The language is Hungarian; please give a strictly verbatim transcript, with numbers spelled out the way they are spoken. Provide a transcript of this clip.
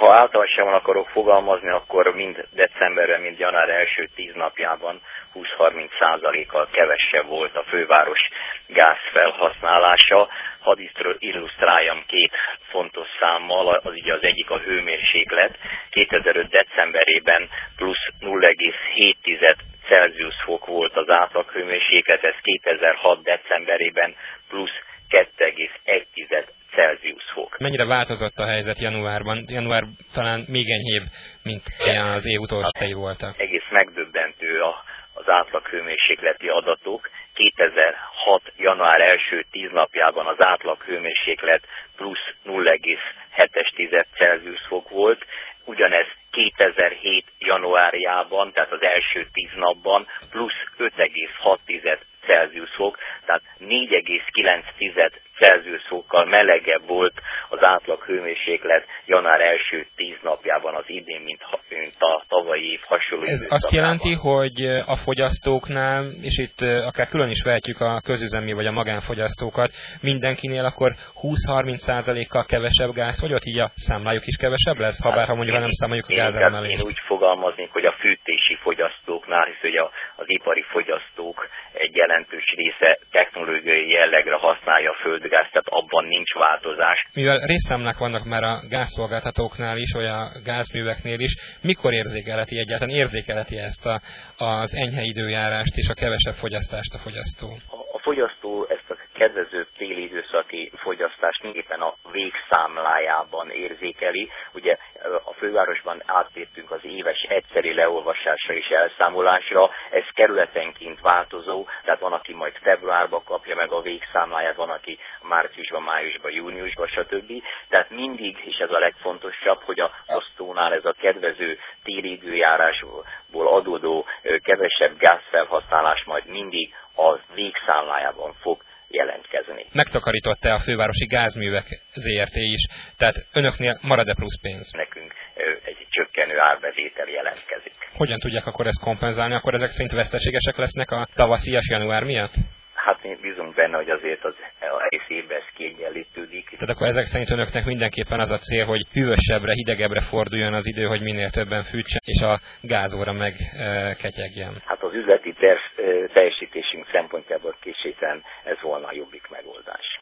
Ha általánosan akarok fogalmazni, akkor mind decemberben, mind január első tíz napjában húsz-harminc százalékkal kevesebb volt a főváros gázfelhasználása. Hadd illusztráljam két fontos számmal, az ugye az egyik a hőmérséklet. kétezer-öt decemberében plusz nulla egész hét Celsius fok volt az átlag hőmérséklet, ez kétezer-hat decemberében plusz kettő egész egy Celsius fok. Mennyire változott a helyzet januárban? Január talán még enyhébb, mint az év utolsói voltak. Egész megdöbbentő a, az átlag hőmérsékleti adatok. kétezer-hat január első tíz napjában az átlag hőmérséklet plusz nulla egész hét Celsius fok volt, ugyanez kétezer-hét januárjában, tehát az első tíz napban plusz öt egész hat Celsius fok, tehát négy egész kilenc Celsius fokkal melegebb volt az átlag hőmérséklet január első tíz napjában az idén, mint, mint a tavalyi év hasonló Ez időszakában. azt jelenti, hogy a fogyasztóknál, és itt akár külön is vehetjük a közüzemi vagy a magánfogyasztókat, mindenkinél akkor húsz-harminc százalékkal kevesebb gáz fogyott, így a számlájuk is kevesebb lesz, ha bár ha mondjuk nem számoljuk a gázemelést. Én úgy fogalmaznék, hogy a fűtési fogyasztóknál, hisz ugye az ipari fogyasztók egy jelentős része technológiai jellegre használja a földgázt, tehát abban nincs változás. Mivel részszámlák vannak már a gázszolgáltatóknál is, vagy a gázműveknél is, mikor érzékelheti egyáltalán, érzékelheti ezt a, az enyhe időjárást és a kevesebb fogyasztást a fogyasztó? A, a fogyasztó ezt a kedvező téli időszaki fogyasztást éppen a végszámlájában érzékeli. Ugye a fővárosban áttértünk az éves egyszeri leolvasásra és elszámolásra, ez kerületenként változó, tehát van, aki majd februárban kapja meg a végszámláját, van, aki márciusban, májusban, júniusban, stb. Tehát mindig, és ez a legfontosabb, hogy a fogyasztónál ez a kedvező téli időjárásból adódó kevesebb gázfelhasználás majd mindig a végszámlájában fog jelentkezni. Megtakarított-e a fővárosi gázművek zé er té is? Tehát önöknél marad-e plusz pénz? Nekünk egy csökkenő árbevétel jelentkezik. Hogyan tudják akkor ezt kompenzálni? Akkor ezek szerint veszteségesek lesznek a tavaszias január miatt? Hát mi bízunk benne, hogy azért az egész évben ez kiegyenlítődik. Tehát akkor ezek szerint önöknek mindenképpen az a cél, hogy hűvösebbre, hidegebbre forduljon az idő, hogy minél többen fűtsen, és a gázóra meg e, ketyegjen. Hát az üzleti terv teljesítésünk szempontjából készséten ez volna a jobbik megoldás.